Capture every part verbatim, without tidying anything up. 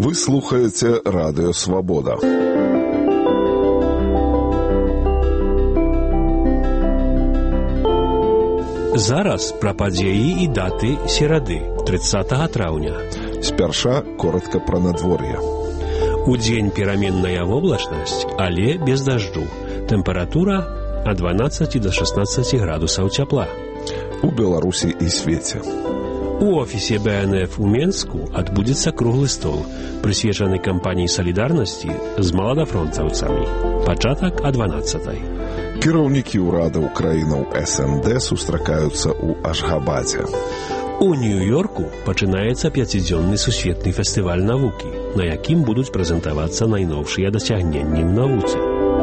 Вы слухаеце радыё «Свабода». Зараз пра падзеі і даты серады, трыццатага траўня. Спярша коротка пра надвор'е. Удзень пераменная воблачнасць, але без дажджу. Тэмпература ад дванаццаці да шаснаццаці градусаў цяпла. У Беларусі і свеце. У офісе бэ эн эф у Менску адбудзецца круглы стол, прысвечаны кампаніі салідарнасці з маладафронтаўцамі. Пачатак о дванаццатай. Кіраўнікі ўрадаў краінаў эс эн дэ сустракаюцца ў Ашгабадзе. У Нью-Йорку пачынаецца пяцідзённы сусветны фестываль навукі, на якім будуць прэзентавацца найноўшыя дасягненні ў навуцы.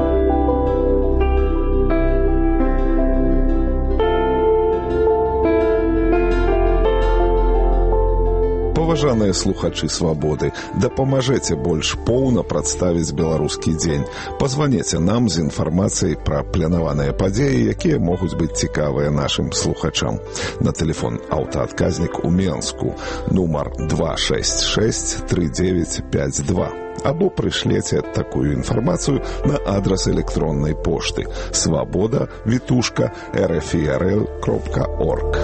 Паважаныя слухачы «Свабоды», дапамажэце больш поўна прадставіць беларускі дзень. Пазваніце нам з інфармацыяй пра планаваныя падзеі, якія могуць быць цікавыя нашым слухачам. На тэлефон аўтаадказнік у Менску нумар два шэсць шэсць тры дзевяць пяць два. Або прышлеце такую інфармацыю на адрас электроннай пошты свабода вітушка эр эф і эр эл кропка орг.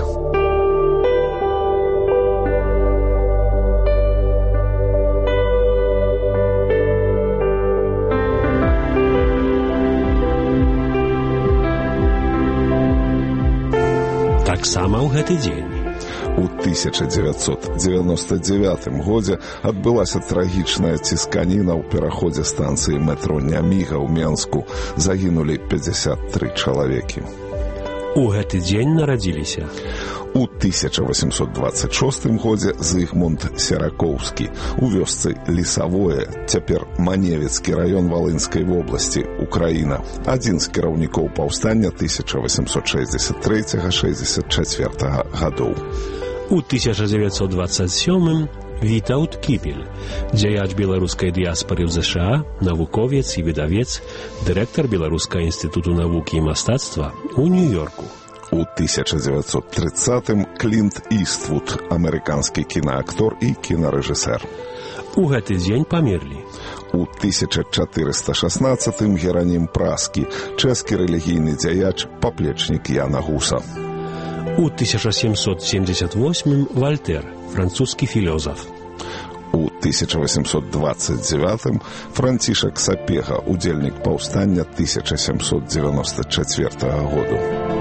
Таксама ў гэты дзень. У тысяча дзевяцьсот дзевяноста дзевятым годзе адбылася трагічная цісканіна ў пераходзе станцыі метро Няміга ў Менску. Загінулі пятьдесят три чалавекі. У гэты дзень нарадзіліся. У тысяча восемьсот двадцать шостым годзе Зыгмунд Серакоўскі у вёсцы Лесавое, цяпер Маневіцкі раён Валынскай вобласці, Украіна. Адзін з кіраўнікоў паўстання тысяча восемьсот шэсцьдзесят трэцяга — шэсцьдзесят чацвёртага гадоў. У тысяча дзевяцьсот двадцать сёмым Вітаўт Кіпель, дзяяч беларускай дыяспары ў зэ ша а, навуковец і выдавец, дырэктар Беларускага інстытуту навукі і мастацтва ў Нью-Йорку. У тысяча дзевяцьсот трыццатым Клінт Іствуд, амерыканскі кінаактор і кінарэжысэр. У гэты дзень памерлі. У тысяча чатырыста шаснаццатым Геранім Праскі, чэшскі рэлігійны дзяяч, паплечнік Яна Гуса. У тысяча сямсот семьдесят восьмым Вальтэр, французскі філёзаф. У тысяча восемьсот двадцать девятым Францішак Сапега, удзельнік паўстання тысяча сямсот дзевяноста чацвёртага году.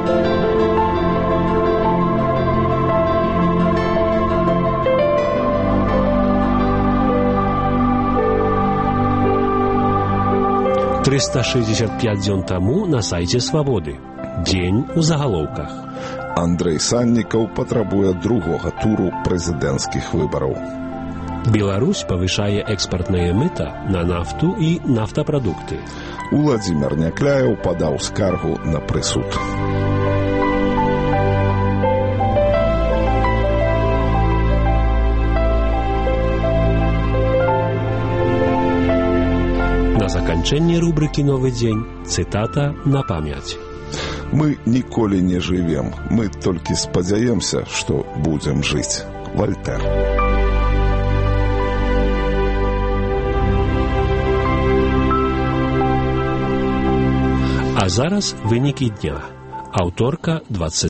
трыста шэсцьдзесят пяць дзён таму на сайце «Свабоды». Дзень у загалоўках. Андрэй Саннікаў патрабуе другога туру прэзідэнцкіх выбараў. Беларусь павышае экспартнае мыта на нафту і нафтапрадукты. Уладзімір Някляеў падаў скаргу на прысуд. На заканчэнне рубрыкі «Новы дзень» цытата на памяць. Мы ніколі не жывем, мы толькі спадзяемся, што будзем жыць. Вальтэр. А зараз вынікі дня. Аўторка, двадцать